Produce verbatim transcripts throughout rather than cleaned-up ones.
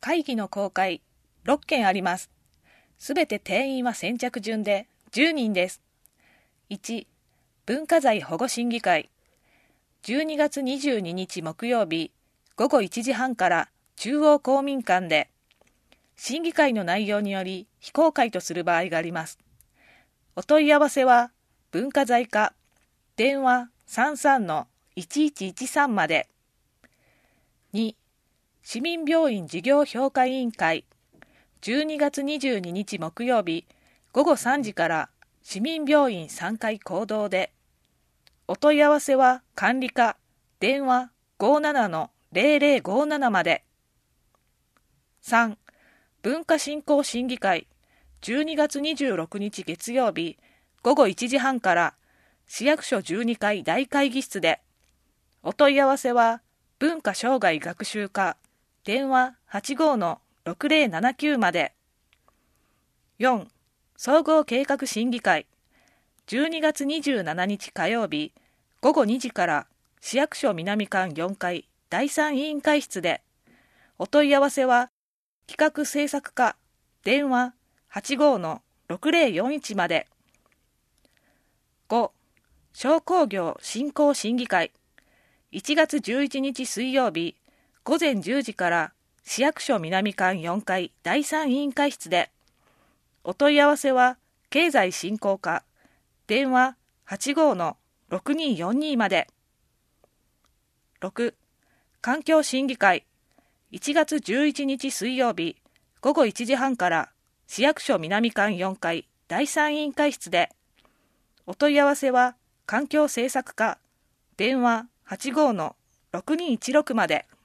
会議の公開ろっけんあります。すべて定員は先着順でじゅうにんです。いち、文化財保護審議会。じゅうにがつにじゅうににち木曜日ごごいちじはんから中央公民館で、審議会の内容により非公開とする場合があります。お問い合わせは文化財課電話 さんさんのいちいちいちさん まで。に、市民病院事業評価委員会。じゅうにがつにじゅうににち木曜日ごごさんじから市民病院さんがい講堂で。お問い合わせは管理課電話 ごーななのぜろぜろごーなな まで。さん、文化振興審議会。じゅうにがつにじゅうろくにち月曜日ごごいちじはんから市役所じゅうにかい大会議室で。お問い合わせは文化生涯学習課電話 はちごーのろくぜろななきゅう まで。よん、総合計画審議会。じゅうにがつにじゅうしちにち火曜日ごごにじから市役所南館よんかいだいさん委員会室で。お問い合わせは企画制作課電話 はちごーのろくぜろよんいち まで。ご、商工業振興審議会。いちがつじゅういちにち水曜日ごぜんじゅうじから市役所南館よんかいだいさん委員会室で。お問い合わせは経済振興課電話 はちごーのろくにーよんに まで。ろく、環境審議会。いちがつじゅういちにち水曜日ごごいちじはんから市役所南館よんかいだいさん委員会室で。お問い合わせは環境政策課電話 はちごーのろくにーいちろく まで。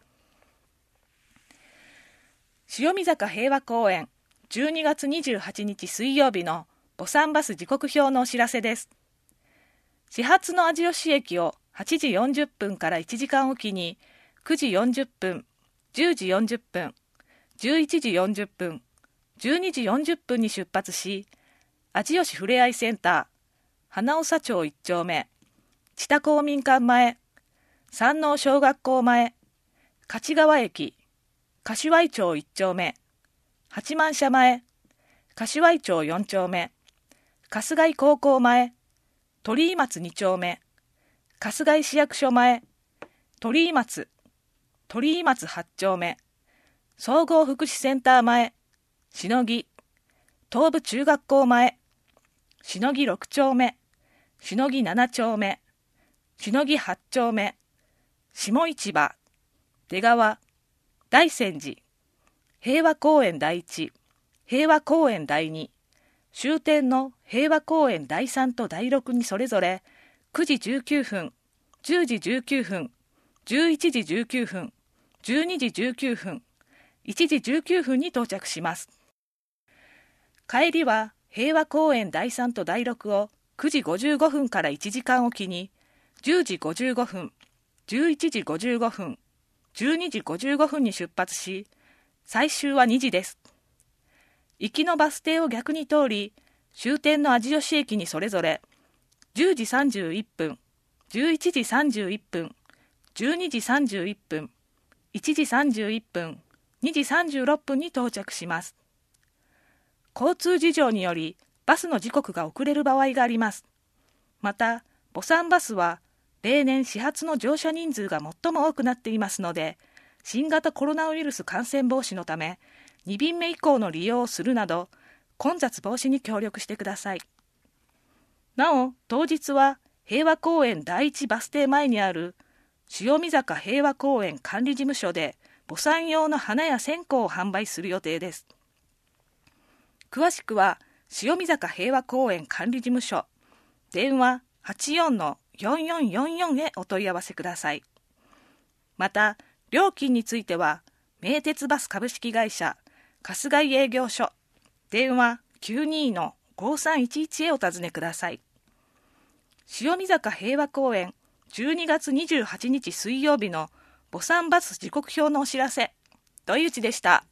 塩見坂平和公園じゅうにがつにじゅうはちにち水曜日の墓参バス時刻表のお知らせです。始発の味吉駅をはちじよんじゅっぷんからいちじかんおきにくじよんじゅっぷん、じゅうじよんじゅっぷん、じゅういちじよんじゅっぷん、じゅうにじよんじゅっぷんに出発し、味吉ふれあいセンター、花長町いっちょうめ、知多公民館前、山王小学校前、勝川駅、柏井町いっちょうめ、八幡社前、柏井町よんちょうめ、春日井高校前、鳥居松にちょうめ、春日井市役所前、鳥居松、鳥居松はちちょうめ、総合福祉センター前、しのぎ、東部中学校前、しのぎろくちょうめ、しのぎななちょうめ、しのぎはちちょうめ、下市場、出川、大泉寺、平和公園第一、平和公園第二、終点の平和公園第三と第六にそれぞれくじじゅうきゅうふん、じゅうじじゅうきゅうふん、じゅういちじじゅうきゅうふん、じゅうにじじゅうきゅうふん、いちじじゅうきゅうふんに到着します。帰りは平和公園第三と第六をくじごじゅうごふんからいちじかんおきにじゅうじごじゅうごふん、じゅういちじごじゅうごふん、じゅうにじごじゅうごふんに出発し、最終はにじです。行きのバス停を逆に通り、終点の味吉駅にそれぞれじゅうじさんじゅういっぷん、じゅういちじさんじゅういっぷん、じゅうにじさんじゅういっぷん、いちじさんじゅういっぷん、にじさんじゅうろっぷんに到着します。交通事情によりバスの時刻が遅れる場合があります。また、墓参バスは例年始発の乗車人数が最も多くなっていますので、新型コロナウイルス感染防止のためにびんめ以降の利用をするなど混雑防止に協力してください。なお、当日は平和公園第一バス停前にある塩見坂平和公園管理事務所で墓参用の花や線香を販売する予定です。詳しくは塩見坂平和公園管理事務所電話 はちよんのよんよんよんよん へお問い合わせください。また、料金については名鉄バス株式会社春日井営業所電話 きゅうにーのごさんいちいち へお尋ねください。塩見坂平和公園じゅうにがつにじゅうはちにち水曜日の墓参バス時刻表のお知らせ、土井内でした。